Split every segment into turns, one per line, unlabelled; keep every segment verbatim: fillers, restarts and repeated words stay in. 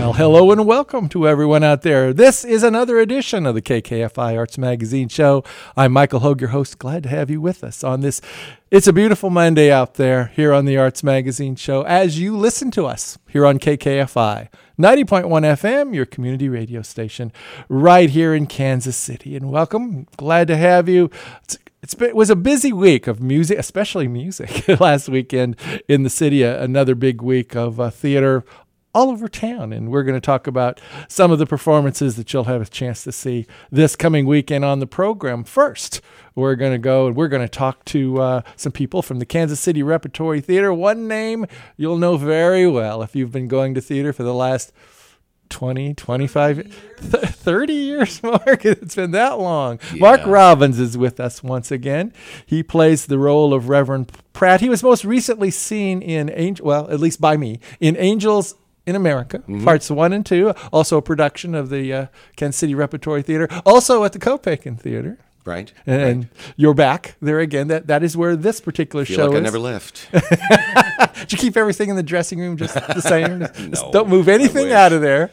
Well, hello and welcome to everyone out there. This is another edition of the K K F I Arts Magazine Show. I'm Michael Hogue, your host. Glad to have you with us on this. It's a beautiful Monday out there here on the Arts Magazine Show as you listen to us here on K K F I ninety point one F M, your community radio station right here in Kansas City. And welcome. Glad to have you. It's It's been, it was a busy week of music, especially music, last weekend in the city. Uh, another big week of uh, theater all over town. And we're going to talk about some of the performances that you'll have a chance to see this coming weekend on the program. First, we're going to go and we're going to talk to uh, some people from the Kansas City Repertory Theater. One name you'll know very well if you've been going to theater for the last twenty, twenty-five, thirty years, Mark. It's been that long. Yeah. Mark Robbins is with us once again. He plays the role of Reverend Pratt. He was most recently seen in, Angel, well, at least by me, in Angels in America, mm-hmm. parts one and two, also a production of the uh, Kansas City Repertory Theater, also at the Copacan Theater.
Right.
And
right.
You're back there again. That That is where this particular
I feel
show
like
is.
I never left.
Did you keep everything in the dressing room just the same?
No,
just don't move anything out of there.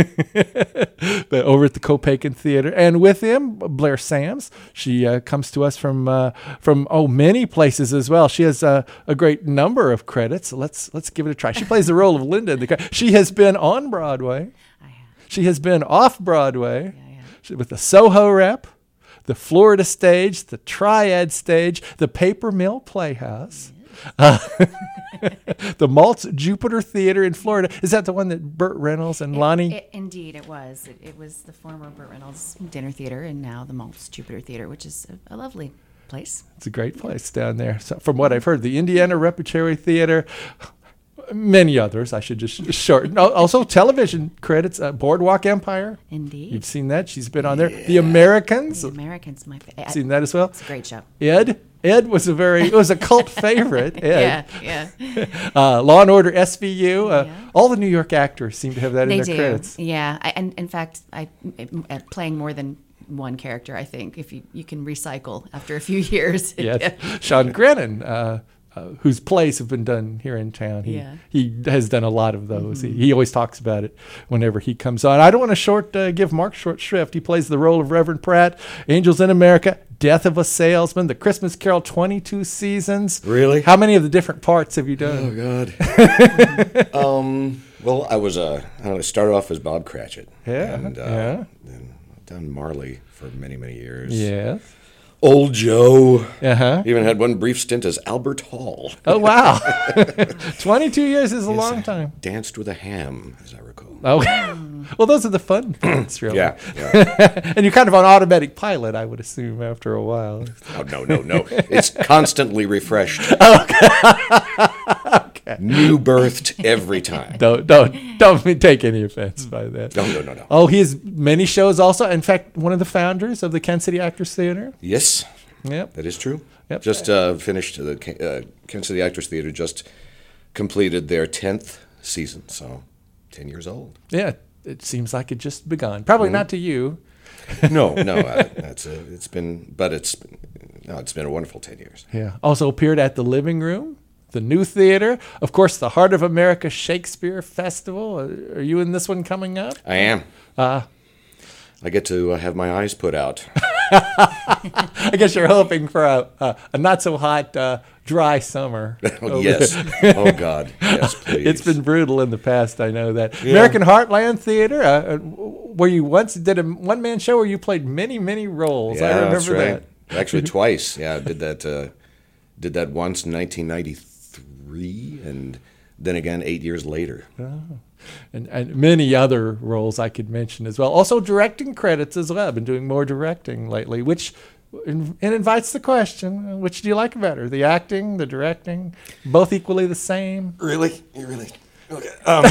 But over at the Copacan Theater. And with him, Blair Sams. She uh, comes to us from, uh, from oh, many places as well. She has uh, a great number of credits. So let's, let's give it a try. She plays the role of Linda. In the, she has been on Broadway.
I have.
She has been off Broadway
Yeah, yeah.
she, with the Soho Rep, the Florida Stage, the Triad Stage, the Paper Mill Playhouse, uh, the Maltz Jupiter Theater in Florida. Is that the one that Burt Reynolds and
It-
Lonnie?
it- indeed, it was. It, it was the former Burt Reynolds Dinner Theater and now the Maltz Jupiter Theater, which is a, a lovely place.
It's a great place down there. So from what I've heard, the Indiana Repertory Theater, many others. I should just shorten. Also, television credits, uh, Boardwalk Empire.
Indeed.
You've seen that. She's been on there. The Americans.
The Americans, my favorite.
Seen that as well.
It's a great show.
Ed. Ed was a very, it was a cult favorite. Ed.
Yeah, yeah.
Uh, Law and Order S V U. Uh,
Yeah.
All the New York actors seem to have that
They
in their
do.
credits.
Yeah, I, and in fact, I uh, playing more than one character. I think if you you can recycle after a few years.
Yes. Sean Grennan, uh, uh, whose plays have been done here in town. He
Yeah.
he has done a lot of those.
Mm-hmm.
He, he always talks about it whenever he comes on. I don't want to short uh, give Mark short shrift. He plays the role of Reverend Pratt, Angels in America, Death of a Salesman, The Christmas Carol, twenty-two seasons.
Really?
How many of the different parts have you done?
Oh, God. um, well, I was, uh, I started off as Bob Cratchit.
Yeah,
And uh,
yeah.
then I've done Marley for many, many years.
Yes.
Old Joe.
Uh-huh.
Even had one brief stint as Albert Hall.
Oh, wow. twenty-two years is a
Yes,
long
I
time.
Danced with a ham, as I recall.
Oh, well, those are the fun parts, really.
Yeah, yeah.
And you're kind of on automatic pilot, I would assume, after a while.
Oh, no, no, no. It's constantly refreshed.
Okay.
New birthed every time.
Don't don't don't take any offense by that.
No, no, no, no.
Oh, he has many shows also. In fact, one of the founders of the Kansas City Actors Theater.
Yes,
Yep.
that is true.
Yep.
Just uh, finished the Ca- uh, Kansas City Actors Theater just completed their tenth season, so ten years old.
Yeah. It seems like it just begun. Probably
Mm-hmm.
not to you.
No, no, uh, that's a, it's been, but it's no, it's been a wonderful ten years.
Yeah. Also appeared at the Living Room, the New Theater, of course, the Heart of America Shakespeare Festival. Are are you in this one coming up?
I am.
Uh,
I get to uh, have my eyes put out.
I guess you're hoping for a, a, a not so hot, uh, dry summer.
Oh, yes. Oh, God. Yes, please.
It's been brutal in the past. I know that.
Yeah.
American Heartland Theater, uh, where you once did a one man show where you played many, many roles.
Yeah,
I remember
that's right.
that.
Actually, twice. Yeah, I did that. Uh, did that once in nineteen ninety-three, and then again eight years later.
And, and many other roles I could mention as well. Also directing credits as well. I've been doing more directing lately, which and invites the question, which do you like better? The acting, the directing, both equally the same?
Really? You really? Okay. Um,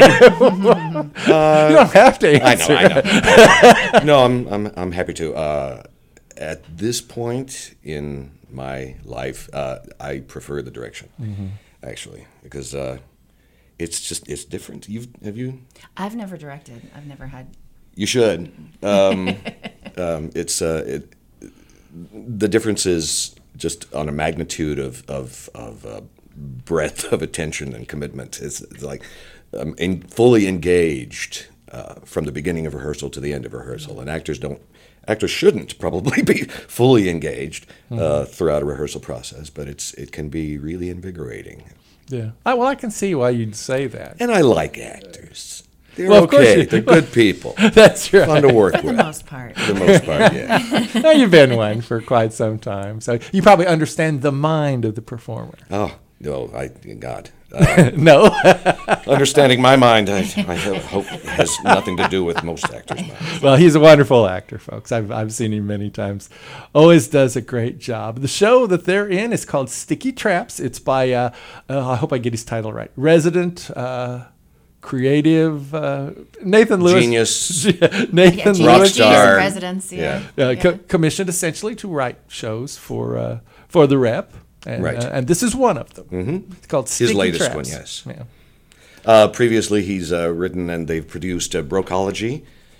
you don't have to
I
answer.
know. I know. No, I'm. I'm. I'm happy to. Uh, at this point in my life, uh, I prefer the direction,
Mm-hmm.
actually, because uh, it's just it's different. You've have you?
I've never directed. I've never had.
You should. Um, um, it's uh, it, the difference is just on a magnitude of of of uh, breadth of attention and commitment. It's, it's like um, in, fully engaged uh, from the beginning of rehearsal to the end of rehearsal. And actors don't, actors shouldn't probably be fully engaged uh, mm-hmm. throughout a rehearsal process, but it's it can be really invigorating.
Yeah. I, well, I can see why you'd say that.
And I like actors. They're
well, of course
okay.
you,
They're good people.
That's right.
Fun to work
For
with.
the most part.
For the most part, yeah.
Now, you've been one for quite some time, so you probably understand the mind of the performer.
Oh, no, I, God. Uh,
no.
Understanding my mind, I, I hope, has nothing to do with most actors' minds.
Well, he's a wonderful actor, folks. I've, I've seen him many times. Always does a great job. The show that they're in is called Sticky Traps. It's by, uh, uh, I hope I get his title right, resident... Uh, creative uh, Nathan Lewis.
Genius.
Nathan
yeah,
Lewis.
Rock star.
Residence, yeah.
yeah. Uh,
yeah.
co- commissioned essentially to write shows for uh, for the Rep. And,
right.
uh, and this is one of them.
Mm-hmm.
It's called Sticky
His latest
Traps.
one, yes.
Yeah.
Uh, previously, he's uh, written and they've produced uh, Brocology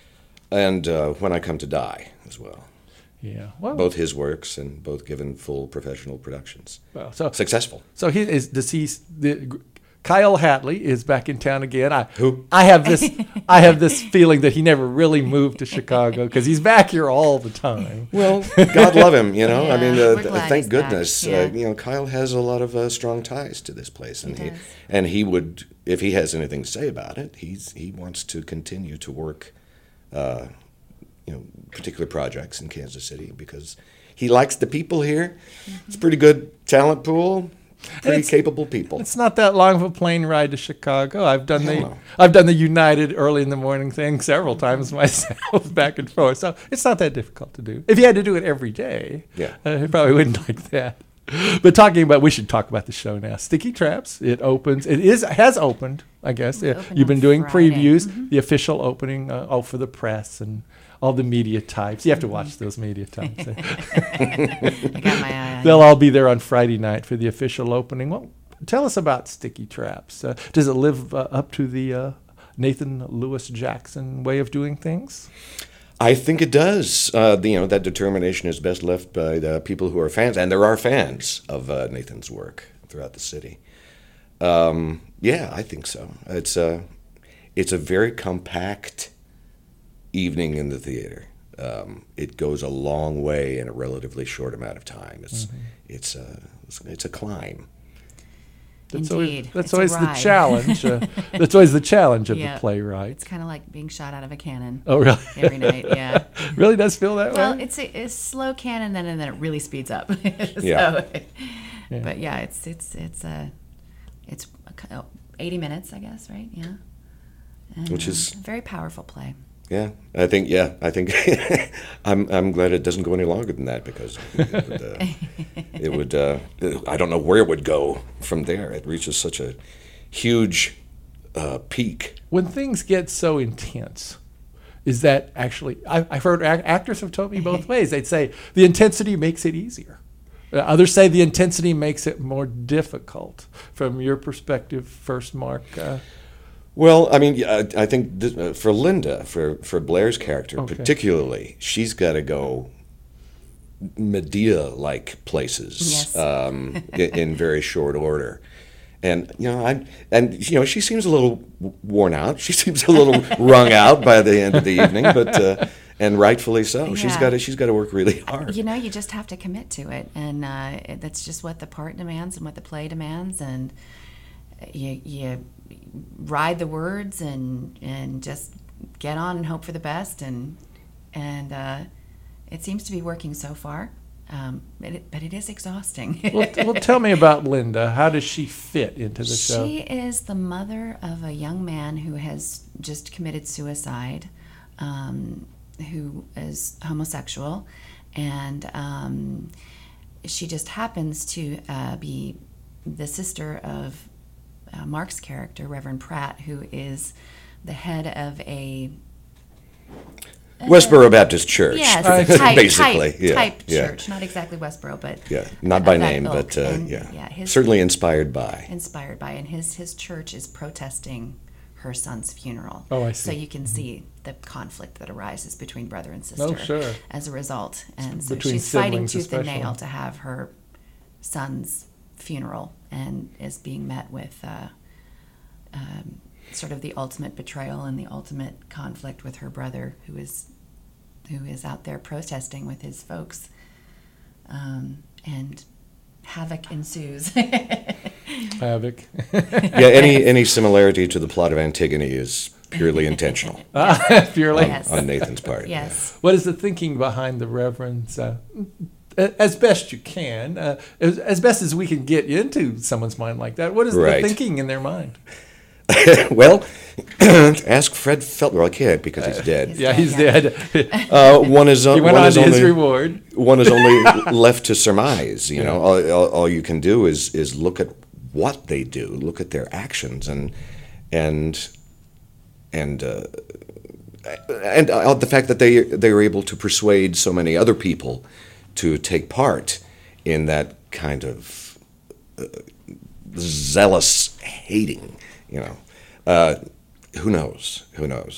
and uh, When I Come to Die as well.
Yeah. Well,
both his works and both given full professional productions.
Well, so
successful.
So he is. Does he? The, Kyle Hatley is back in town again. I,
Who?
I have this. I have this feeling that he never really moved to Chicago because he's back here all the time.
Well, God love him. You know,
yeah,
I mean,
we're
uh,
glad
thank
he's
goodness.
back. Yeah.
Uh, you know, Kyle has a lot of uh, strong ties to this place, and
he
he,
does.
and he would, if he has anything to say about it, he's he wants to continue to work, uh, you know, particular projects in Kansas City because he likes the people here. Mm-hmm. It's a pretty good talent pool. Pretty
it's,
capable people.
It's not that long of a plane ride to Chicago. I've done the
know.
I've done the United early in the morning thing several times myself, back and forth. So it's not that difficult to do. If you had to do it every day,
yeah,
uh, you probably wouldn't like that. But talking about, we should talk about the show now. Sticky Traps. It opens. It is has opened. I guess
It
uh,
opened
you've been
on
doing
Friday.
previews.
Mm-hmm.
The official opening, uh, oh, for the press and all the media types. You have to watch those media types.
I got my eye on
They'll all be there on Friday night for the official opening. Well, tell us about Sticky Traps. Uh, does it live uh, up to the uh, Nathan Lewis Jackson way of doing things?
I think it does. Uh, the, you know, that determination is best left by the people who are fans, and there are fans of uh, Nathan's work throughout the city. Um, yeah, I think so. It's a, it's a very compact evening in the theater. Um, it goes a long way in a relatively short amount of time. It's mm-hmm. it's a it's a climb.
That's
Indeed,
always, that's
it's
always
a
the
ride.
challenge. Uh, that's always the challenge of
Yeah.
the playwright.
It's kind of like being shot out of a cannon.
Oh, really?
Every night, yeah.
Really does feel that
Well,
way?
it's a, a slow cannon, then and then it really speeds up. so,
Yeah.
Yeah.
But yeah, it's it's it's a it's a, eighty minutes, I guess, right? Yeah. And,
Which is-
uh, a very powerful play.
Yeah, I think. Yeah, I think. I'm. I'm glad it doesn't go any longer than that because it would. Uh, it would uh, I don't know where it would go from there. It reaches such a huge uh, peak.
When things get so intense, is that actually? I, I've heard ac- actors have told me both ways. They'd say the intensity makes it easier. Uh, others say the intensity makes it more difficult. From your perspective, first, Mark. Uh,
Well, I mean, I, I think th- uh, for Linda, for, for Blair's character
Okay.
particularly, she's got to go Medea-like places
Yes.
um, in, in very short order. And, you know, I and, you know, she seems a little w- worn out. She seems a little wrung out by the end of the evening, but, uh, and rightfully so. She's
Yeah.
got to, she's got to work really hard.
You know, you just have to commit to it, and uh, it- that's just what the part demands and what the play demands, and you you ride the words and and just get on and hope for the best, and and uh, it seems to be working so far. Um, but, it, but it is exhausting.
well, t- well, tell me about Linda. How does she fit into the show?
She is the mother of a young man who has just committed suicide, um, who is homosexual, and um, she just happens to uh, be the sister of uh, Mark's character, Reverend Pratt, who is the head of a
Westboro Baptist Church,
yes, a type,
basically.
type,
yeah,
type
yeah.
church, not exactly Westboro, but
Yeah, not by
of that
name,
ilk.
but uh,
And,
yeah,
yeah, his-
certainly inspired by.
inspired by, and his his church is protesting her son's funeral.
Oh, I
So
see.
you can see the conflict that arises between brother and sister
Oh, sure.
as a result. And so
Between
she's fighting
siblings
tooth and
especially.
nail to have her son's funeral, and is being met with uh, um, sort of the ultimate betrayal and the ultimate conflict with her brother, who is who is out there protesting with his folks, um, and havoc ensues.
Havoc.
Yeah, any any similarity to the plot of Antigone is purely intentional
Purely.
Yes.
on Nathan's part.
Yes.
What is the thinking behind the Reverend's, uh, as best you can, uh, as, as best as we can get into someone's mind like that? What is
Right.
the thinking in their mind?
Well, ask Fred Phelps. Well, I can't because he's dead.
Yeah, he's
Yeah.
dead.
Uh, one is
He went
one
on
is
to his
only
reward.
one is only left to surmise. You know, all, all, all you can do is is look at what they do, look at their actions, and and and uh, and uh, the fact that they they were able to persuade so many other people to take part in that kind of uh, zealous hating. You know, uh, who knows? Who knows?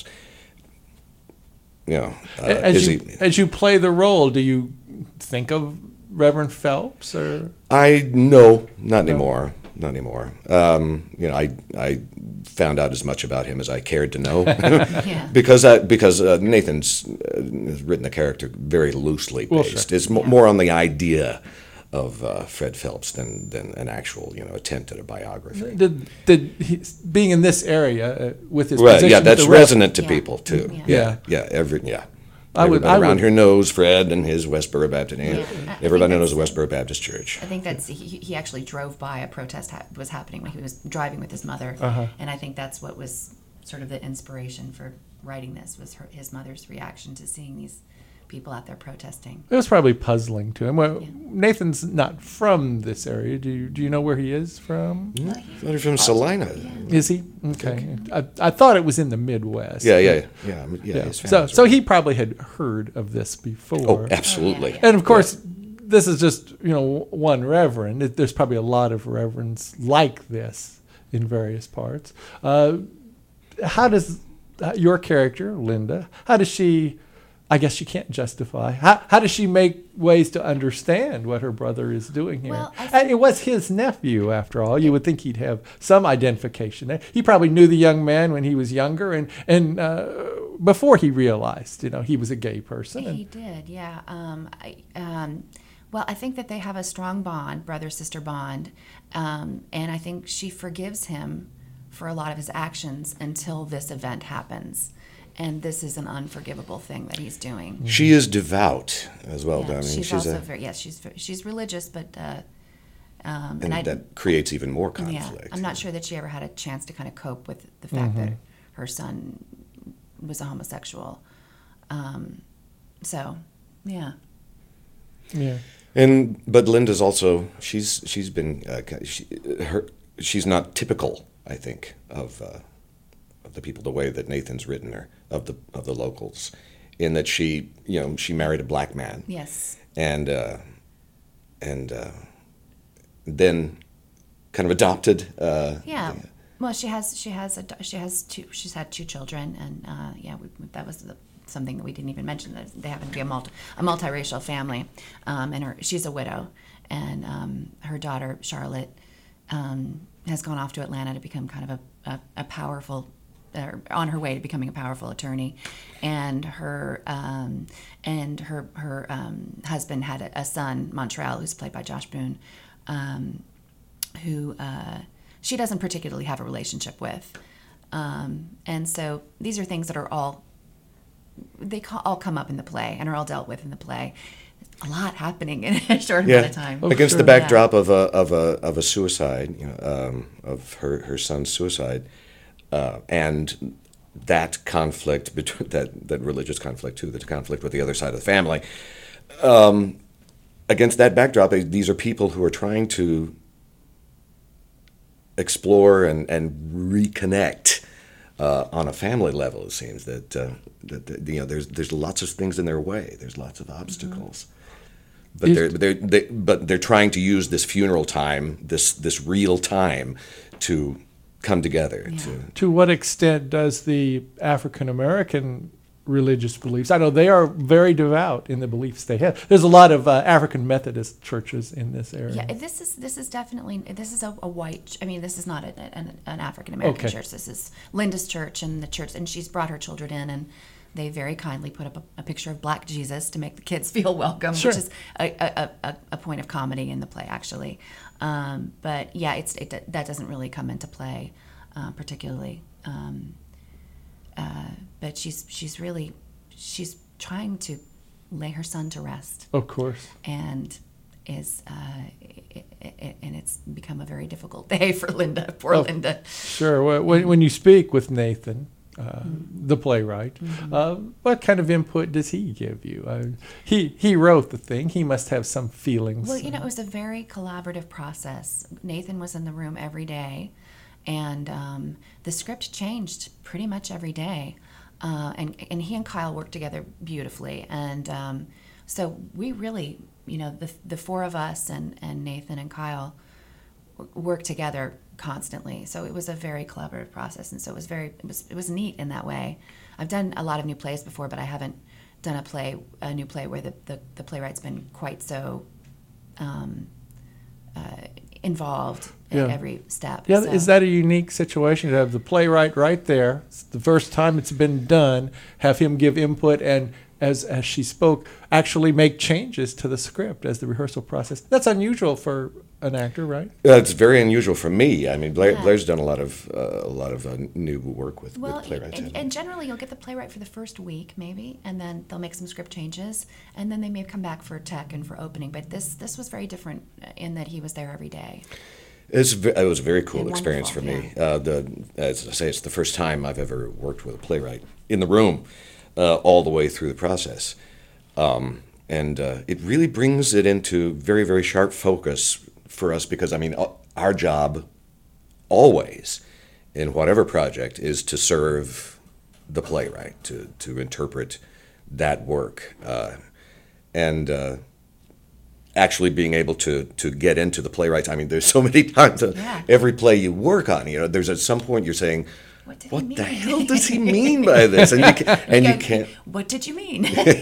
You know, uh,
As
is
you
he?
as you play the role, do you think of Reverend Phelps or?
I no, not anymore. Not anymore. Um, you know, I I found out as much about him as I cared to know,
Yeah.
because uh, because uh, Nathan's uh, has written the character very loosely
Well,
based.
sure.
It's mo- more on the idea of uh, Fred Phelps than than an actual you know attempt at a biography.
Did did he, being in this area uh, with his
Right,
position
yeah,
with
that's
the Rev-
resonant to
Yeah.
people too.
Yeah.
Yeah, yeah, every yeah.
I would-
Everybody
I
around
would-
here knows Fred and his Westboro Baptist.
Yeah. I
Everybody
think
knows the
that's-
Westboro Baptist Church.
I think that's he, he actually drove by a protest ha- was happening when he was driving with his mother,
Uh-huh.
and I think that's what was sort of the inspiration for writing this was her, his mother's reaction to seeing these people out there protesting.
It was probably puzzling to him. Well,
Yeah.
Nathan's not from this area. Do you do you know where he is from?
I thought he was from Salina.
Is he? Okay. I, I thought it was in the Midwest.
Yeah, yeah, yeah, I mean, yeah.
Yeah.
his
So
family's
so
right.
he probably had heard of this before.
Oh, absolutely.
Oh, yeah,
And of course, this is just you know one reverend. It- There's probably a lot of reverends like this in various parts. Uh, how does uh, your character, Linda? How does she? I guess she can't justify. How how does she make ways to understand what her brother is doing here?
Well, I
and it was his nephew, after all. You would think he'd have some identification. He probably knew the young man when he was younger, and and uh, before he realized, you know, he was a gay person.
He
And,
did, yeah. Um, I, um, well, I think that they have a strong bond, brother-sister bond, um, and I think she forgives him for a lot of his actions until this event happens. And this is an unforgivable thing that he's doing.
She is devout as well.
Yeah,
I mean,
she's,
she's
also
a,
very yes, she's she's religious, but uh, um,
and,
and I
that creates even more
yeah,
conflict.
I'm not sure that she ever had a chance to kind of cope with the fact that her son was a homosexual. Um, so, yeah.
yeah.
And but Linda's also she's she's been uh, she, her she's not typical, I think, of uh, of the people the way that Nathan's written her of the of the locals, in that she you know she married a black man
Yes.
and uh, and uh, then kind of adopted. Uh,
Yeah. Well, she has she has a she has two she's had two children, and uh, yeah, we, that was the, something that we didn't even mention, that they happen to be a multi a multiracial family, um, and her she's a widow, and um, her daughter Charlotte um, has gone off to Atlanta to become kind of a a, a powerful. Uh, on her way to becoming a powerful attorney, and her um, and her her um, husband had a, a son, Montreal, who's played by Josh Boone, um, who uh, she doesn't particularly have a relationship with, um, and so these are things that are all they ca- all come up in the play and are all dealt with in the play. A lot happening in a short amount of time.
Oh,
Against
sure.
the backdrop of a of a of a suicide, you know, um, of her her son's suicide. Uh, and that conflict between that, that religious conflict too, the conflict with the other side of the family. Um, against that backdrop, these are people who are trying to explore and, and reconnect uh, on a family level. It seems that, uh, that, that you know there's there's lots of things in their way. There's lots of obstacles. Mm-hmm. But
Is-
they're they're they, but they're trying to use this funeral time, this this real time, to come together.
Yeah.
To
To what extent does the African American religious beliefs. I know they are very devout in the beliefs they have. There's a lot of uh, African Methodist churches in this area.
Yeah, this is this is definitely this is a, a white. I mean, this is not a, an, an African American
Okay.
church. This is Linda's church, and the church, and she's brought her children in, and they very kindly put up a, a picture of Black Jesus to make the kids feel welcome,
Sure.
which is a, a, a, a point of comedy in the play, actually. Um, but yeah, it's it, that doesn't really come into play uh, particularly. Um, uh, but she's she's really she's trying to lay her son to rest,
Of course.
and is uh, it, it, and it's become a very difficult day for Linda. Poor
Oh.
Linda.
Sure. Wh- When, when you speak with Nathan, uh, the playwright,
Mm-hmm.
uh, what kind of input does he give you? Uh, he he wrote the thing. He must have some feelings.
Well, you know, it was a very collaborative process. Nathan was in the room every day, and um, the script changed pretty much every day. Uh, and and he and Kyle worked together beautifully, and um, so we really, you know, the the four of us and, and Nathan and Kyle w- worked together constantly. So it was a very collaborative process, and so it was very it was it was neat in that way. I've done a lot of new plays before, but I haven't done a play a new play where the the, the playwright's been quite so um, uh, involved
Yeah.
at every step.
Yeah,
So-
is that a unique situation to have the playwright right there? It's the first time it's been done, have him give input and, as as she spoke, actually make changes to the script as the rehearsal process. That's unusual for an actor, right?
Uh, it's very unusual for me. I mean, Blair,
Yeah.
Blair's done a lot of uh, a lot of uh, new work with,
Well,
with playwrights.
and, and generally you'll get the playwright for the first week, maybe, and then they'll make some script changes, and then they may come back for tech and for opening. But this this was very different in that he was there every day.
It's ve- it was a very cool
And
experience for
wonderful,
me. Uh, the as I say, it's the first time I've ever worked with a playwright in the room, uh, all the way through the process, um, and uh, it really brings it into very very sharp focus for us because I mean uh, our job always in whatever project is to serve the playwright, to to interpret that work, uh, and. Uh, actually being able to to get into the playwrights. I mean, there's so many times that
Yeah.
every play you work on, you know, there's at some point you're saying,
What did
what
he
the
mean?
hell does he mean by this? And you, can, and you
Okay,
can't,
What did you mean?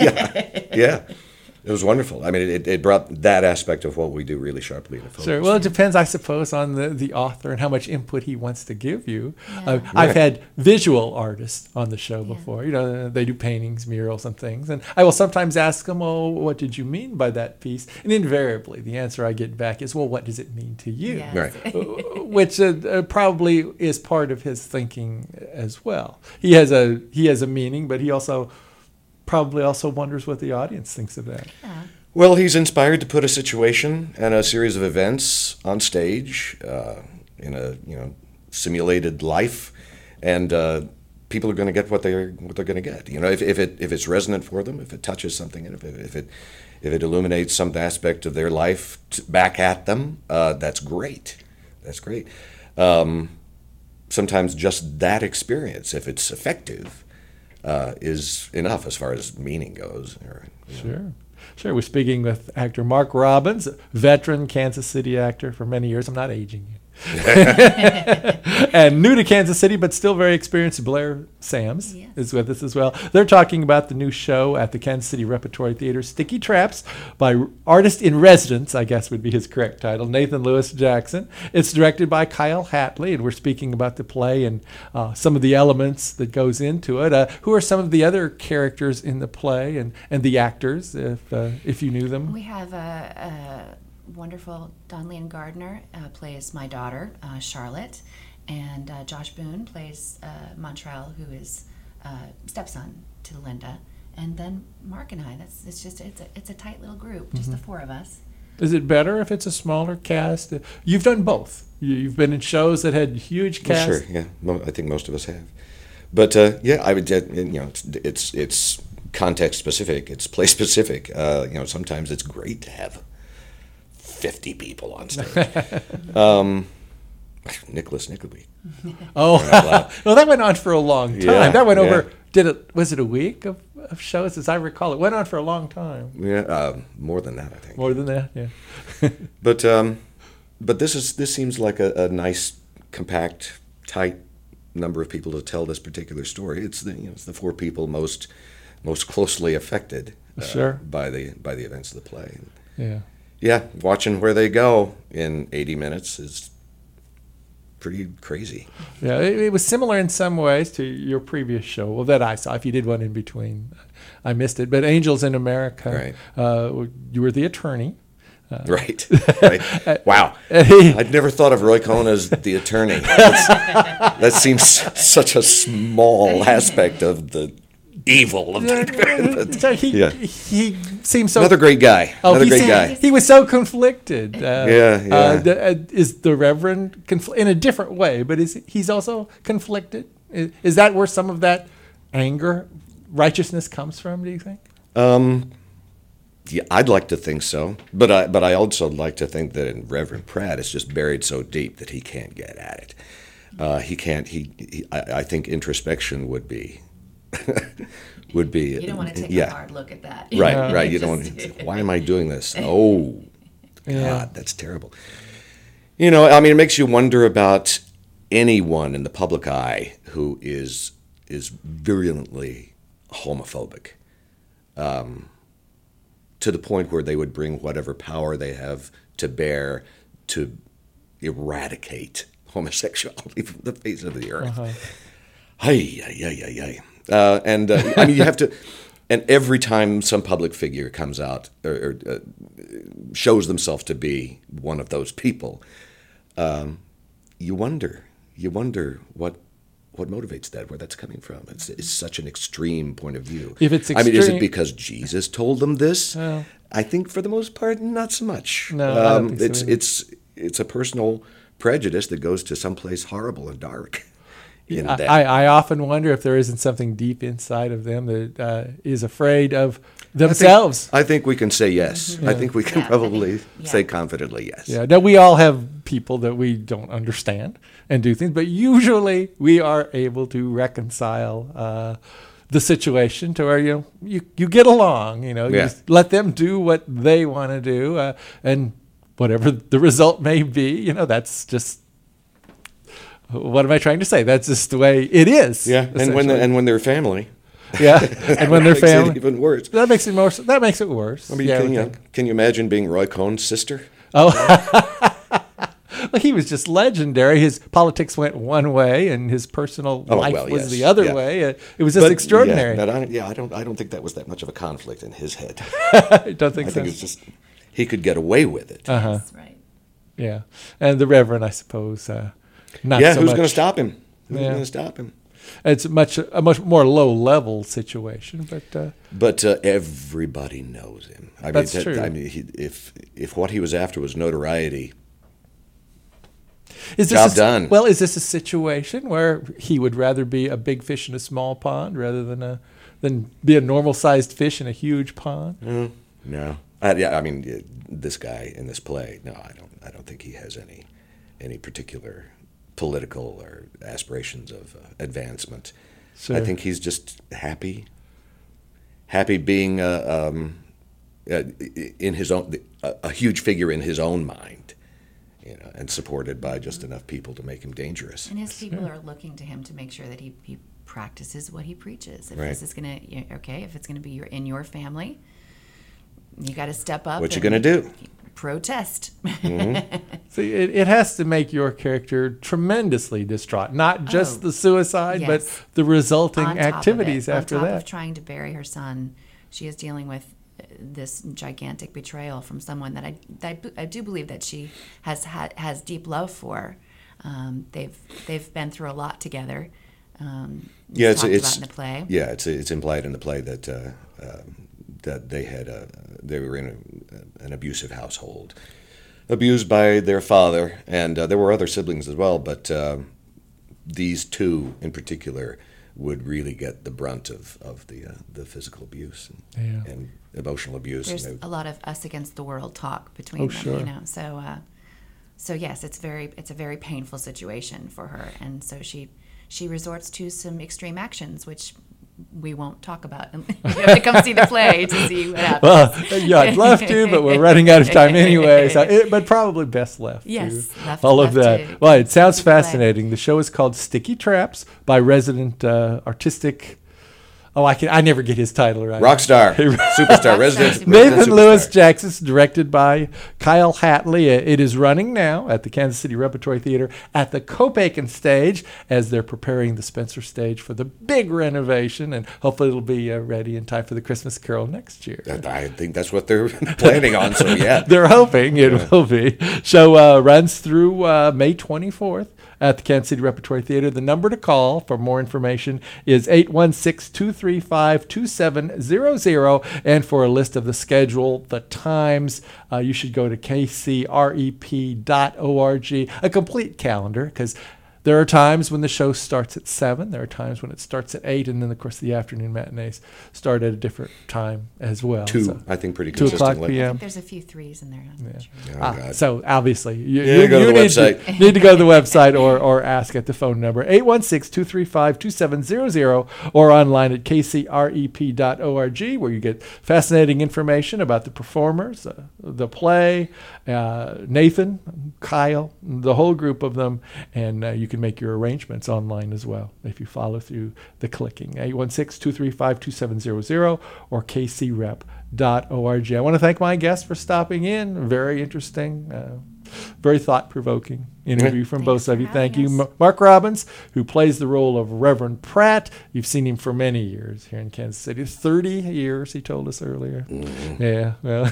yeah. It was wonderful. I mean, it, it brought that aspect of what we do really sharply into focus.
Sure. Well, it depends, I suppose, on the, the author and how much input he wants to give you.
Yeah.
Uh, I've
Right.
had visual artists on the show
Yeah.
before. You know, they do paintings, murals, and things. And I will sometimes ask them, "Oh, what did you mean by that piece?" And invariably, the answer I get back is, "Well, what does it mean to you?"
Yes.
Right.
Which uh, uh, probably is part of his thinking as well. He has a he has a meaning, but he also probably also wonders what the audience thinks of that.
Yeah.
Well, he's inspired to put a situation and a series of events on stage uh, in a you know simulated life, and uh, people are going to get what they're what they're going to get. You know, if, if it if it's resonant for them, if it touches something, and if it if it, if it illuminates some aspect of their life t back at them, uh, that's great. That's great. Um, sometimes just that experience, if it's effective, uh, is enough as far as meaning goes. Or, you know.
Sure. Sure. We're speaking with actor Mark Robbins, veteran Kansas City actor for many years. I'm not aging you. And new to Kansas City, but still very experienced, Blair Sams
Yes.
is with us as well. They're talking about the new show at the Kansas City Repertory Theater, Sticky Traps, by artist in residence, I guess would be his correct title, Nathan Lewis Jackson. It's directed by Kyle Hatley, and we're speaking about the play and uh, some of the elements that goes into it. Uh, who are some of the other characters in the play and, and the actors, if uh, if you knew them?
We have a, a wonderful Don Leon Gardner uh, plays my daughter, uh, Charlotte, and uh, Josh Boone plays uh, Montreal, who is uh, stepson to Linda, and then Mark and I. That's it's just it's a it's a tight little group, just the four of us.
Is it better if it's a smaller cast? You've done both. You- You've been in shows that had huge
Well,
casts.
sure, yeah. Mo- I think most of us have. But uh, yeah, I would. uh, You know, it's it's, it's context specific. It's place specific. Uh, you know, sometimes it's great to have fifty people on stage. um, Nicholas Nickleby.
Oh,
Wow.
well, that went on for a long time.
Yeah,
that went over.
yeah.
Did it? Was it a week of, of shows? As I recall, it went on for a long time.
Yeah, uh, more than that, I think.
More than that, yeah.
But um, but this is this seems like a, a nice, compact, tight number of people to tell this particular story. It's the you know it's the four people most most closely affected uh,
Sure.
by the by the events of the play.
Yeah.
Yeah, watching where they go in eighty minutes is pretty crazy.
Yeah, it, it was similar in some ways to your previous show, well, that I saw. If you did one in between, I missed it. But Angels in America,
Right.
uh, you were the attorney. Uh,
Right. right. Wow.
he-
I'd never thought of Roy Cohn as the attorney. That's, that seems such a small aspect of the evil of the.
So he,
Yeah.
he seems so.
Another great guy.
Oh,
Another
he
great
seemed-
guy.
He was so conflicted. Uh,
Yeah, yeah.
Uh, the, uh, is the Reverend confl- in a different way, but is he's also conflicted? Is, is that where some of that anger, righteousness comes from? Do you think?
Um, yeah, I'd like to think so, but I but I also like to think that in Reverend Pratt, it's just buried so deep that he can't get at it. Uh, he can't. He. he I, I think introspection would be. would be.
You don't want to take
yeah.
a hard look at that.
Right,
Yeah.
right. You don't.
Just-
Why am I doing this? Oh,
Yeah.
God, that's terrible. You know, I mean, it makes you wonder about anyone in the public eye who is is virulently homophobic, um, to the point where they would bring whatever power they have to bear to eradicate homosexuality from the face of the earth.
Uh-huh.
Hey, ay, ay, ay, ay. Uh, and uh, I mean, you have to. And every time some public figure comes out or, or uh, shows themselves to be one of those people, um, you wonder, you wonder what what motivates that, where that's coming from. It's, it's such an extreme point of view.
If it's
I mean, is it
extreme-
because Jesus told them this?
Well-
I think for the most part, not so much.
No, I don't think so
it's
either.
it's it's a personal prejudice that goes to someplace horrible and dark. In
I,
that.
I I often wonder if there isn't something deep inside of them that uh, is afraid of themselves.
I think we can say yes. I think we can
Yeah, I
probably
think- yeah.
say confidently yes.
Yeah, now we all have people that we don't understand and do things, but usually we are able to reconcile uh, the situation to where you know, you you get along. You know, you
Yeah.
just let them do what they want to do, uh, and whatever the result may be, you know, that's just. What am I trying to say? That's just the way it is.
Yeah, and when
essentially.
the, and when they're family,
yeah, and when they're
makes it
family,
even worse.
that makes it more. That makes it worse.
I mean,
yeah, I
can,
would
you,
think.
can you imagine being Roy Cohn's sister?
Oh, well, he was just legendary. His politics went one way, and his personal
Oh,
life
well,
was
yes,
the other
yeah.
way. Uh, It was just
But,
extraordinary.
Yeah, but I, yeah, I don't. I don't think that was that much of a conflict in his head.
I don't think
I
so.
think it's just he could get away with it.
Uh-huh.
That's right.
Yeah, and the Reverend, I suppose, uh, not
yeah,
so
who's
much.
going to stop him? Who's
Yeah.
going to stop him?
It's much a much more low level situation, but uh,
But uh, everybody knows him. I
That's
mean, that-
true.
I mean, he, if if what he was after was notoriety,
is this
Job
a,
done.
Well, is this a situation where he would rather be a big fish in a small pond rather than a than be a normal sized fish in a huge pond?
Mm, no. I, yeah, I mean, uh, this guy in this play. No, I don't. I don't think he has any any particular political or aspirations of uh, advancement.
Sure.
I think he's just happy, happy being uh, um, uh, in his own a, a huge figure in his own mind, you know, and supported by just enough people to make him dangerous.
And his people are looking to him to make sure that he, he practices what he preaches. If
Right.
this is going to, okay, if it's going to be your, in your family, you got to step up.
What you
and
gonna do?
Protest.
See, it, it has to make your character tremendously distraught. Not just
Oh,
the suicide,
yes.
but the resulting
On top of
activities
it,
after
on top
that.
of trying to bury her son, she is dealing with uh, this gigantic betrayal from someone that I, that I, I do believe that she has had has deep love for. Um, they've they've been through a lot together. Um,
Yeah, it's
talked
it's
about in the play.
Yeah, it's it's implied in the play that uh, um that they had a, they were in a, an abusive household, abused by their father, and uh, there were other siblings as well. But uh, these two in particular would really get the brunt of of the uh, the physical abuse and,
Yeah.
and emotional abuse.
There's
and they,
a lot of us against the world talk between
Oh,
them,
sure.
you know. So, uh, so yes, it's very it's a very painful situation for her, and so she she resorts to some extreme actions, which we won't talk about. You have to come see the play to see what happens.
Well, yeah, I'd love to, but we're running out of time anyway. So it, but probably best left.
Yes,
to
left-
all of
left
that.
to
Well, it sounds
see the play.
fascinating. The show is called Sticky Traps by resident uh, artistic Oh, I can. I never get his title right.
Rockstar, superstar, resident.
Nathan
resident
Lewis
superstar.
Jackson, directed by Kyle Hatley. It is running now at the Kansas City Repertory Theater at the Copaken stage as they're preparing the Spencer stage for the big renovation, and hopefully it'll be uh, ready in time for the Christmas Carol next year.
I think that's what they're planning on. So yeah,
They're hoping it yeah. will be. Show uh, runs through uh, May twenty-fourth at the Kansas City Repertory Theater. The number to call for more information is eight one six, two three five, two seven zero zero. And for a list of the schedule, the times, uh, you should go to k c r e p dot org. A complete calendar, because there are times when the show starts at seven. There are times when it starts at eight, and then of course the afternoon matinees start at a different time as well.
Two,
so,
I think, pretty
two o'clock
consistently.
p m.
I think there's a few threes in there. I'm not
Yeah.
sure.
Oh,
Ah,
God.
so obviously, you,
Yeah,
you,
go to
you
the
need,
website.
to, need to go to the website or, or ask at the phone number eight one six, two three five, two seven zero zero or online at k c r e p dot org, where you get fascinating information about the performers, uh, the play, uh, Nathan, Kyle, the whole group of them, and uh, you can make your arrangements online as well if you follow through the clicking. eight one six, two three five, two seven zero zero or k c rep dot org. I want to thank my guests for stopping in. Very interesting, uh, very thought-provoking interview from
Thanks
both
for
of you. Thank you.
having us.
M- Mark Robbins, who plays the role of Reverend Pratt. You've seen him for many years here in Kansas City. thirty years, he told us earlier. Mm-hmm. Yeah, well,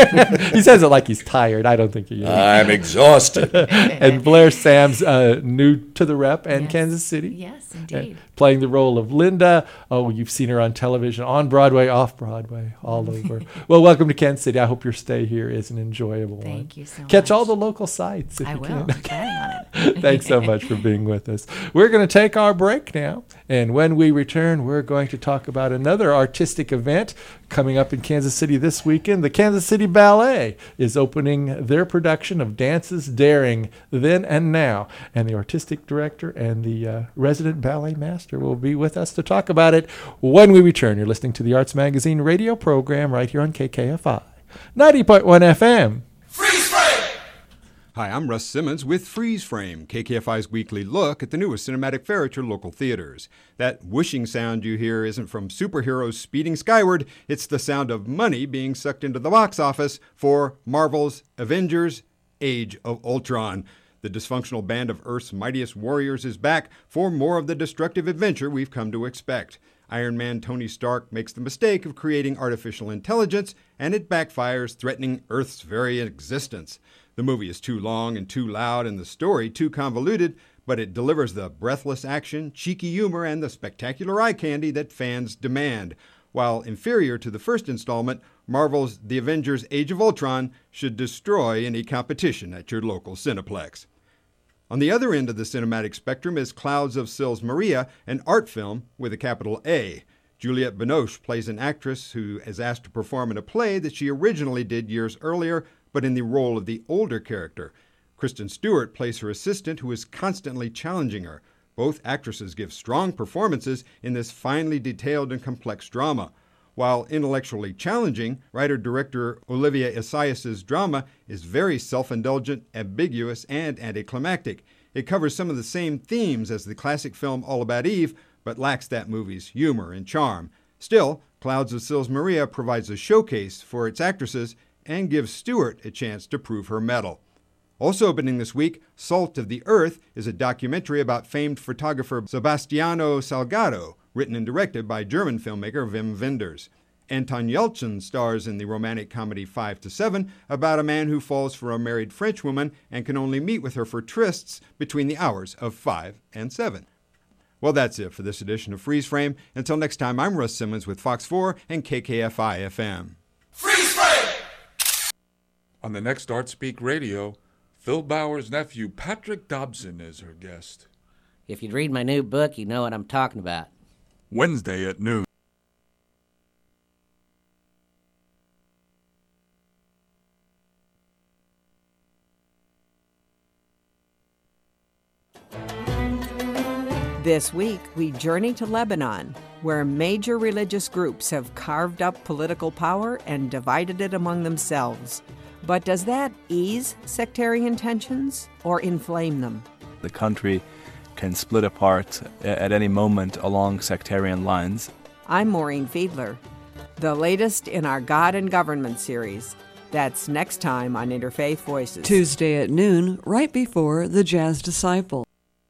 he says it like he's tired. I don't think he is.
I'm exhausted.
And Blair Sams, uh, new to the rep and
Yes.
Kansas City.
Yes,
Uh,
indeed.
playing the role of Linda. Oh, you've seen her on television, on Broadway, off Broadway, all over. Well, welcome to Kansas City. I hope your stay here is an enjoyable one.
Thank you so much.
Catch all the local sites if
I
you
will.
can.
I'm planning on it.
Thanks so much for being with us. We're going to take our break now, and when we return, we're going to talk about another artistic event coming up in Kansas City this weekend. The Kansas City Ballet is opening their production of Dances Daring Then and Now, and the artistic director and the uh, resident ballet master will be with us to talk about it when we return. You're listening to the Arts Magazine radio program right here on K K F I ninety point one F M.
Hi, I'm Russ Simmons with Freeze Frame, K K F I's weekly look at the newest cinematic fare at your local theaters. That whooshing sound you hear isn't from superheroes speeding skyward, it's the sound of money being sucked into the box office for Marvel's Avengers: Age of Ultron. The dysfunctional band of Earth's mightiest warriors is back for more of the destructive adventure we've come to expect. Iron Man Tony Stark makes the mistake of creating artificial intelligence, and it backfires, threatening Earth's very existence. The movie is too long and too loud, and the story too convoluted, but it delivers the breathless action, cheeky humor, and the spectacular eye candy that fans demand. While inferior to the first installment, Marvel's The Avengers: Age of Ultron should destroy any competition at your local Cineplex. On the other end of the cinematic spectrum is Clouds of Sils Maria, an art film with a capital A. Juliette Binoche plays an actress who is asked to perform in a play that she originally did years earlier, but in the role of the older character. Kristen Stewart plays her assistant, who is constantly challenging her. Both actresses give strong performances in this finely detailed and complex drama. While intellectually challenging, writer-director Olivia Assayas' drama is very self-indulgent, ambiguous, and anticlimactic. It covers some of the same themes as the classic film All About Eve, but lacks that movie's humor and charm. Still, Clouds of Sils Maria provides a showcase for its actresses and gives Stewart a chance to prove her mettle. Also opening this week, Salt of the Earth is a documentary about famed photographer Sebastiano Salgado, written and directed by German filmmaker Wim Wenders. Anton Yelchin stars in the romantic comedy Five to Seven about a man who falls for a married French woman and can only meet with her for trysts between the hours of five and seven. Well, that's it for this edition of Freeze Frame. Until next time, I'm Russ Simmons with Fox four and K K F I F M.
Freeze frame! On the next Art Speak Radio, Phil Bauer's nephew Patrick Dobson is her guest.
If you'd read my new book, you know what I'm talking about.
Wednesday at noon.
This week, we journey to Lebanon, where major religious groups have carved up political power and divided it among themselves. But does that ease sectarian tensions or inflame them?
The country can split apart at any moment along sectarian lines.
I'm Maureen Fiedler. The latest in our God and Government series. That's next time on Interfaith Voices.
Tuesday at noon, right before The Jazz Disciple.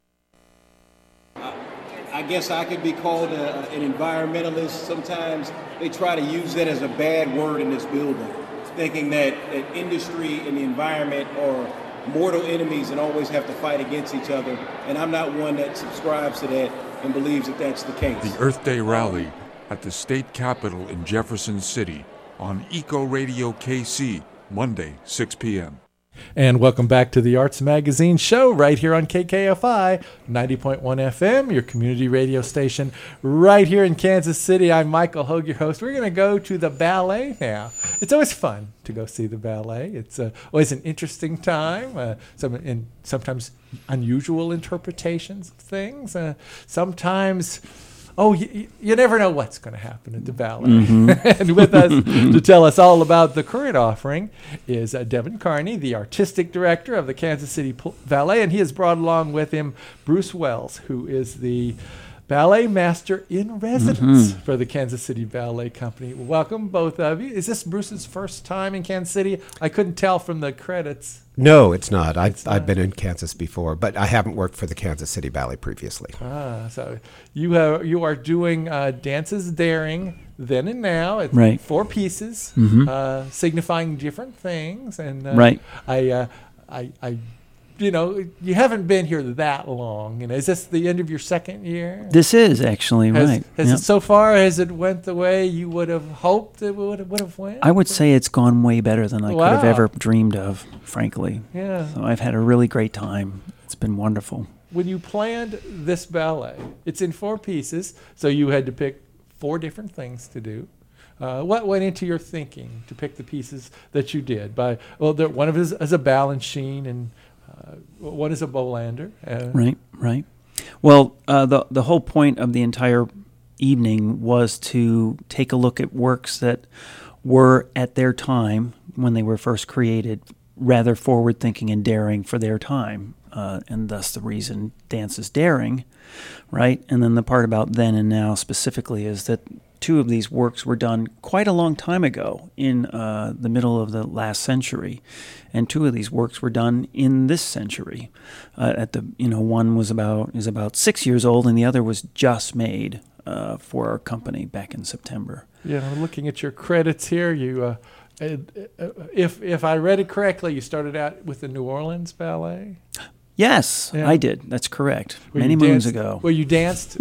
I guess I could be called a, an environmentalist. Sometimes they try to use that as a bad word in this building, thinking that, that industry and the environment are mortal enemies and always have to fight against each other. And I'm not one that subscribes to that and believes that that's the case.
The Earth Day rally at the state capitol in Jefferson City on Eco Radio K C, Monday, six p.m.
And welcome back to the Arts Magazine show right here on K K F I ninety point one F M, your community radio station right here in Kansas City. I'm Michael Hogue, your host. We're going to go to the ballet now. It's always fun to go see the ballet. It's uh, always an interesting time, uh, some and sometimes unusual interpretations of things. Uh, sometimes... Oh, you, you never know what's going to happen at the ballet. Mm-hmm. And with us to tell us all about the current offering is uh, Devin Carney, the artistic director of the Kansas City P- Ballet, and he has brought along with him Bruce Wells, who is the ballet master in residence mm-hmm. for the Kansas City Ballet Company. Welcome, both of you. Is this Bruce's first time in Kansas City? I couldn't tell from the credits.
No, it's not. I've,
It's not.
I've been in Kansas before, but I haven't worked for the Kansas City Ballet previously.
Ah, so you have you are doing uh, Dances Daring Then and Now. It's
Right.
four pieces,
Mhm.
uh, signifying different things. And uh,
Right.
I, uh, I, I, you know, you haven't been here that long. You know, is this the end of your second year?
This is actually
has,
right.
Has
Yep.
it so far? Has it went the way you would have hoped it would would have went?
I would say it's gone way better than I
Wow.
could have ever dreamed of, frankly.
Yeah.
So I've had a really great time. It's been wonderful.
When you planned this ballet, it's in four pieces, so you had to pick four different things to do. Uh, what went into your thinking to pick the pieces that you did? By well, there, one of it is, is a Balanchine, and uh, one is a Bolander. Uh,
Right, right. Well, uh, the the whole point of the entire evening was to take a look at works that were at their time when they were first created, rather forward-thinking and daring for their time, uh, and thus the reason Dance is Daring, right? And then the part about then and now specifically is that two of these works were done quite a long time ago in uh, the middle of the last century, and two of these works were done in this century. Uh, at the you know one was about is about six years old, and the other was just made uh, for our company back in September.
You know, looking at your credits here, you. Uh, uh, uh, if if I read it correctly, you started out with the New Orleans Ballet.
Yes,
Yeah.
I did. That's correct.
Where
Many
you
moons
danced-
ago.
Where you danced.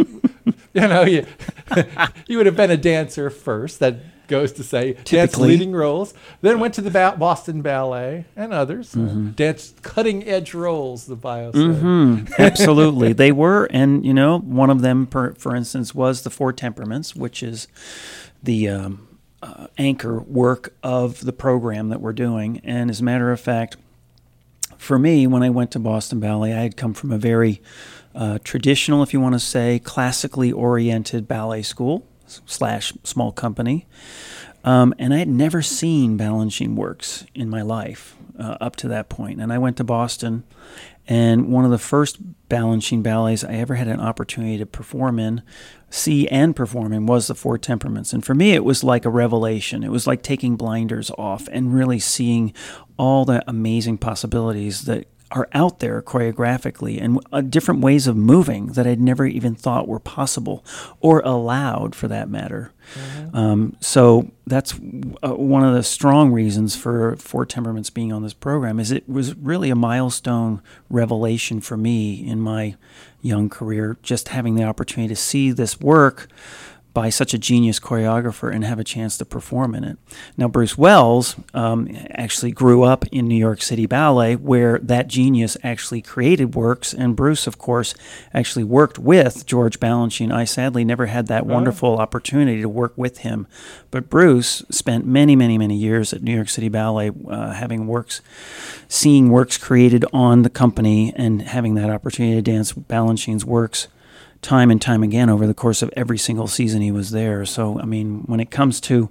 You know, you you would have been a dancer first. That goes to say, danced
Typically.
leading roles. Then went to the ba- Boston Ballet and others. Uh,
Mhm.
danced cutting edge roles. The bio said.
hmm Absolutely, they were, and you know, one of them, per, for instance, was the Four Temperaments, which is the um, uh, anchor work of the program that we're doing. And as a matter of fact, for me, when I went to Boston Ballet, I had come from a very uh, traditional, if you want to say, classically oriented ballet school slash small company. Um, and I had never seen Balanchine works in my life uh, up to that point. And I went to Boston, and one of the first Balanchine ballets I ever had an opportunity to perform in, see and perform in, was the Four Temperaments. And for me, it was like a revelation. It was like taking blinders off and really seeing all the amazing possibilities that are out there choreographically, and uh, different ways of moving that I'd never even thought were possible or allowed, for that matter. Mm-hmm. Um, so that's uh, one of the strong reasons for Four Temperaments being on this program. Is it was really a milestone revelation for me in my young career, just having the opportunity to see this work by such a genius choreographer and have a chance to perform in it. Now, Bruce Wells um, actually grew up in New York City Ballet, where that genius actually created works, and Bruce, of course, actually worked with George Balanchine. I sadly never had that wonderful opportunity to work with him, but Bruce spent many, many, many years at New York City Ballet uh, having works, seeing works created on the company and having that opportunity to dance Balanchine's works time and time again over the course of every single season he was there. So, I mean, when it comes to,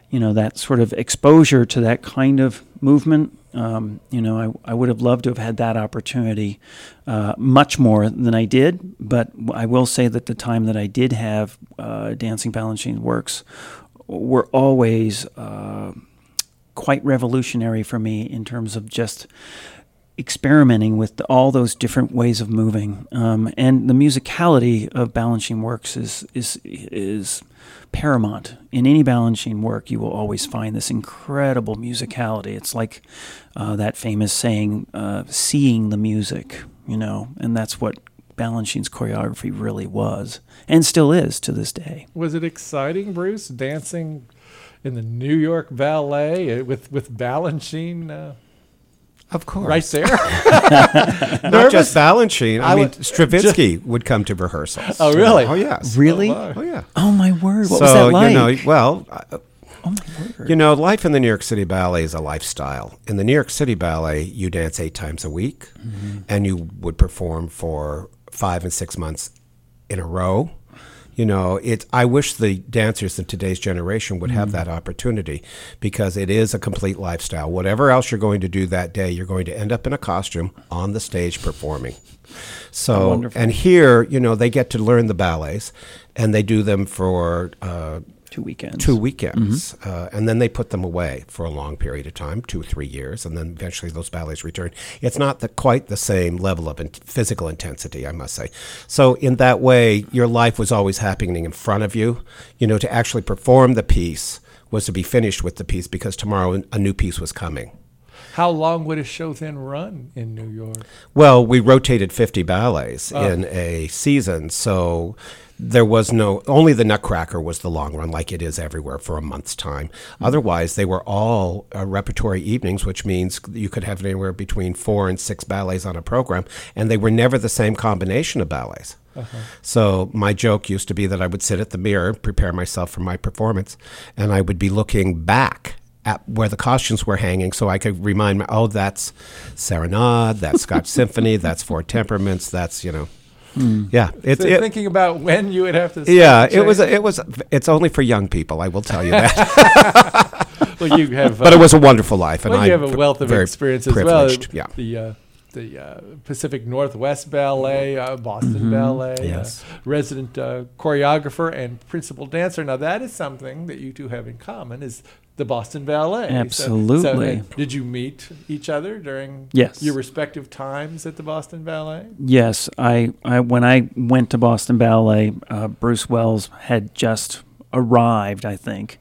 you know, that sort of exposure to that kind of movement. Um, you know, I, I would have loved to have had that opportunity uh, much more than I did. But I will say that the time that I did have uh, Dancing Balanchine Works were always uh, quite revolutionary for me in terms of just experimenting with the, all those different ways of moving. Um, and the musicality of Balanchine Works is is is paramount. In any Balanchine work, you will always find this incredible musicality. It's like uh, that famous saying, uh, seeing the music, you know, and that's what Balanchine's choreography really was, and still is to this day.
Was it exciting, Bruce, dancing in the New York Ballet with, with Balanchine? Uh,
Of course.
Right there.
Not just Balanchine. I,
I
mean,
would-
Stravinsky would come to rehearsals.
Oh, really?
Oh, yes.
Really?
Oh,
Oh, yeah.
Oh, my word. What
so,
was that like?
you know, well, uh,
oh, my word.
you know, life in the New York City Ballet is a lifestyle. In the New York City Ballet, you dance eight times a week,
Mm-hmm.
and you would perform for five and six months in a row. You know, it's. I wish the dancers in today's generation would have that opportunity, because it is a complete lifestyle. Whatever else you're going to do that day, you're going to end up in a costume on the stage performing. So,
Wonderful.
and here, you know, they get to learn the ballets, and they do them for uh,
Two weekends.
two weekends, uh, and then they put them away for a long period of time, two or three years, and then eventually those ballets return. It's not the, quite the same level of in- physical intensity, I must say. So in that way, your life was always happening in front of you. You know, to actually perform the piece was to be finished with the piece, because tomorrow a new piece was coming.
How long would a show then run in New York?
Well, we rotated fifty ballets
Oh.
in a season, so there was no, only the Nutcracker was the long run, like it is everywhere, for a month's time. Otherwise, they were all uh, repertory evenings, which means you could have anywhere between four and six ballets on a program, and they were never the same combination of ballets.
Uh-huh.
So my joke used to be that I would sit at the mirror, prepare myself for my performance, and I would be looking back at where the costumes were hanging, so I could remind me, oh, that's Serenade, that's Scotch Symphony, that's Four Temperaments, that's, you know. Yeah, it's
So
it,
thinking about when you would have to.
yeah.
start
It was
changing.
it was it's only for young people, I will tell you that.
Well, you have.
But
uh,
it was a wonderful life, and
well,
I
you have a wealth of
very
experience as well.
privileged, Yeah,
The uh, the uh, Pacific Northwest Ballet, uh, Boston Ballet,
Yes.
uh, resident uh, choreographer and principal dancer. Now that is something that you two have in common, is the Boston Ballet. So-
Absolutely.
So, uh, did you meet each other during
Yes.
your respective times at the Boston Ballet?
Yes, I, I when I went to Boston Ballet, uh, Bruce Wells had just arrived, I think,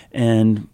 and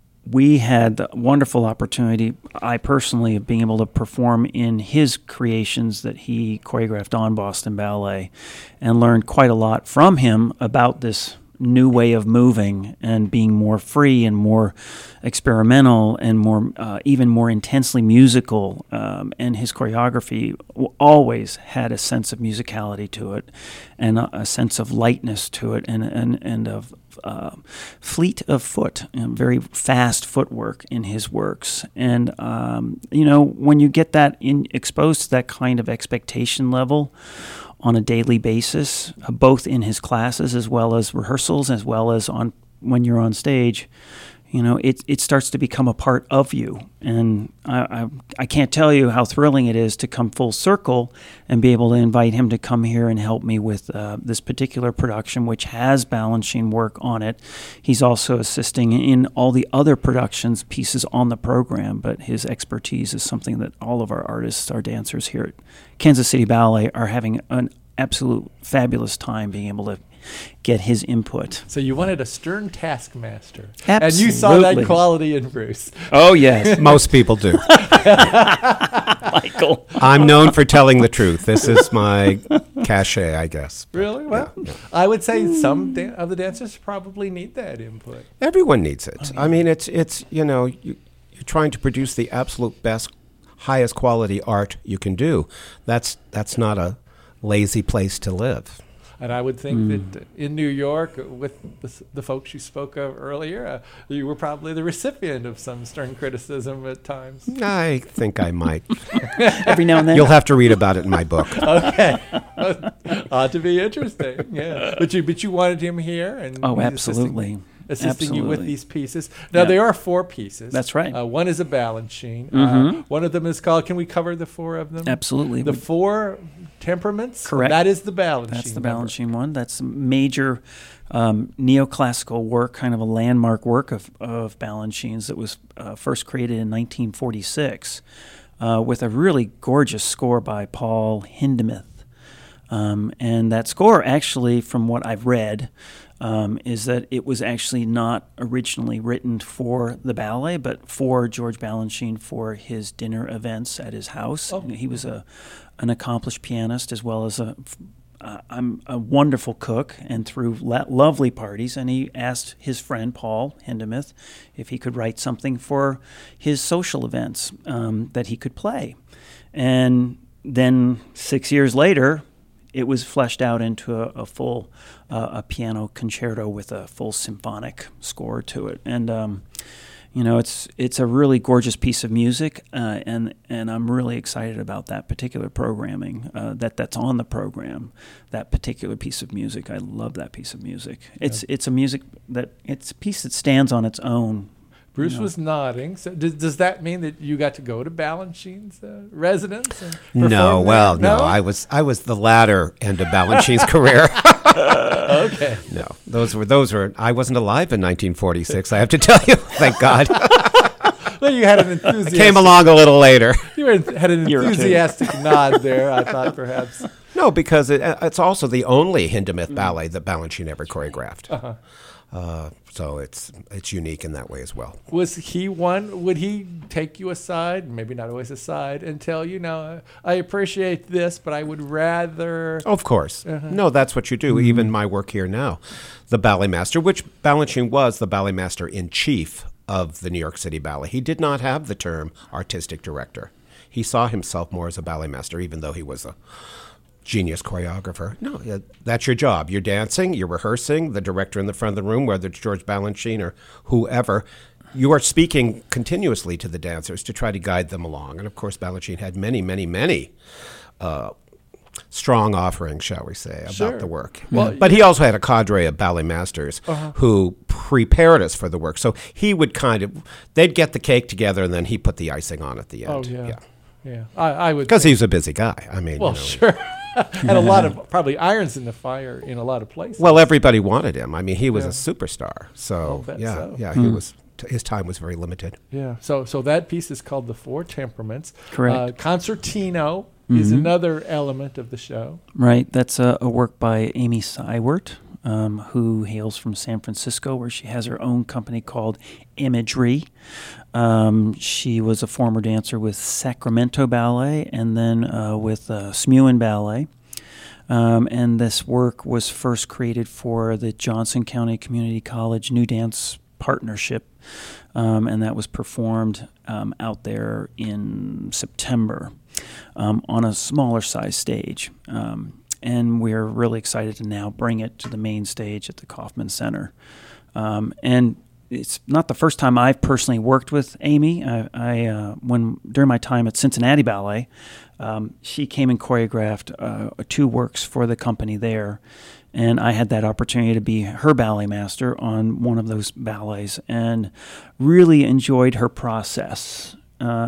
we had the wonderful opportunity, I personally, of being able to perform in his creations that he choreographed on Boston Ballet, and learned quite a lot from him about this new way of moving and being more free and more experimental and more uh, even more intensely musical. Um, and his choreography w- always had a sense of musicality to it, and a, a sense of lightness to it, and and and of uh, fleet of foot, and very fast footwork in his works. And um, you know, when you get that in exposed to that kind of expectation level on a daily basis, uh, both in his classes as well as rehearsals, as well as on when you're on stage, you know, it it starts to become a part of you. And I, I I can't tell you how thrilling it is to come full circle and be able to invite him to come here and help me with uh, this particular production, which has Balanchine work on it. He's also assisting in all the other productions, pieces on the program, but his expertise is something that all of our artists, our dancers here at Kansas City Ballet are having an absolute fabulous time being able to get his input.
So you wanted a stern taskmaster.
Absolutely.
And you saw that quality in Bruce.
Oh, yes.
most people do.
Michael.
I'm known for telling the truth. This is my cachet, I guess.
Really? Well, I would say some da- of the dancers probably need that input.
Everyone needs it. I mean, it's it's you know you, you're trying to produce the absolute best, highest quality art you can do. That's that's not a lazy place to live.
And I would think
Mm.
that in New York, with the, s- the folks you spoke of earlier, uh, you were probably the recipient of some stern criticism at times.
I think I might.
Every now and then.
You'll have to read about it in my book.
Okay. Ought to be interesting. Yeah. But you but you wanted him here, and
Oh,
he's assisting-
absolutely.
assisting you with
Absolutely.
these pieces. Now,
Yeah.
there are four pieces.
That's right.
Uh, one is a Balanchine.
Mhm.
Uh, one of them is called, can we cover the four of them?
Absolutely.
The
We-
four temperaments?
Correct.
That is the Balanchine.
That's the
number.
Balanchine one. That's a major um, neoclassical work, kind of a landmark work of, of Balanchines that was uh, first created in nineteen forty-six uh, with a really gorgeous score by Paul Hindemith. Um, and that score, actually, from what I've read, um, is that it was actually not originally written for the ballet, but for George Balanchine for his dinner events at his house.
Oh.
He was a an accomplished pianist as well as a uh, I'm a wonderful cook and threw la- lovely parties. And he asked his friend Paul Hindemith if he could write something for his social events um, that he could play. And then six years later, it was fleshed out into a, a full uh, a piano concerto with a full symphonic score to it. And um, you know, it's it's a really gorgeous piece of music, uh, and and I'm really excited about that particular programming uh, that that's on the program. That particular piece of music, I love that piece of music. It's it's a music that it's a piece that stands on its own.
Bruce
you know.
was nodding. So does, does that mean that you got to go to Balanchine's uh, residence? And
No,
perform
well,
there?
no, I was I was the latter end of Balanchine's career.
Okay.
No, those were those were. I wasn't alive in nineteen forty-six. I have to tell you, thank God.
Well, you had an enthusiastic.
Came along a little later.
You were- had an
Year or two.
enthusiastic nod there. I thought perhaps.
No, because it, it's also the only Hindemith ballet that Balanchine ever choreographed.
Uh-huh.
Uh, so it's it's unique in that way as well.
Was he one? Would he take you aside, maybe not always aside, and tell you, "Now, I appreciate this, but I would rather."
Of course.
Uh-huh.
No, that's what you do.
Mm-hmm.
Even my work here now. The ballet master, which Balanchine was the ballet master in chief of the New York City Ballet. He did not have the term artistic director. He saw himself more as a ballet master, even though he was a genius choreographer. No, yeah, that's your job. You're dancing, you're rehearsing, the director in the front of the room, whether it's George Balanchine or whoever, you are speaking continuously to the dancers to try to guide them along. And of course, Balanchine had many, many, many uh, strong offerings, shall we say, about
Sure.
the work.
Well,
but he also had a cadre of ballet masters
Uh-huh.
who prepared us for the work. So he would kind of, they'd get the cake together and then he put the icing on at the
Oh
end.
yeah, yeah. I, I would.
Because he's a busy guy. I mean,
Well,
you know.
sure. And a lot of probably irons in the fire in a lot of places.
Well, everybody wanted him. I mean, he was
Yeah.
a superstar. So
I'll bet
yeah,
so.
yeah,
Hmm.
he was. T- his time was very limited.
Yeah. So so that piece is called The Four Temperaments.
Correct.
Uh, Concertino is
Mhm.
another element of the show.
Right. That's a, a work by Amy Seiwert, um, who hails from San Francisco, where she has her own company called Imagery. Um, she was a former dancer with Sacramento Ballet and then uh, with uh, Smuin Ballet. Um, and this work was first created for the Johnson County Community College New Dance Partnership, um, and that was performed um, out there in September um, on a smaller size stage. Um, and we're really excited to now bring it to the main stage at the Kaufman Center. Um, and it's not the first time I've personally worked with Amy. I, I uh, when during my time at Cincinnati Ballet, um, she came and choreographed uh, two works for the company there, and I had that opportunity to be her ballet master on one of those ballets, and really enjoyed her process. Uh,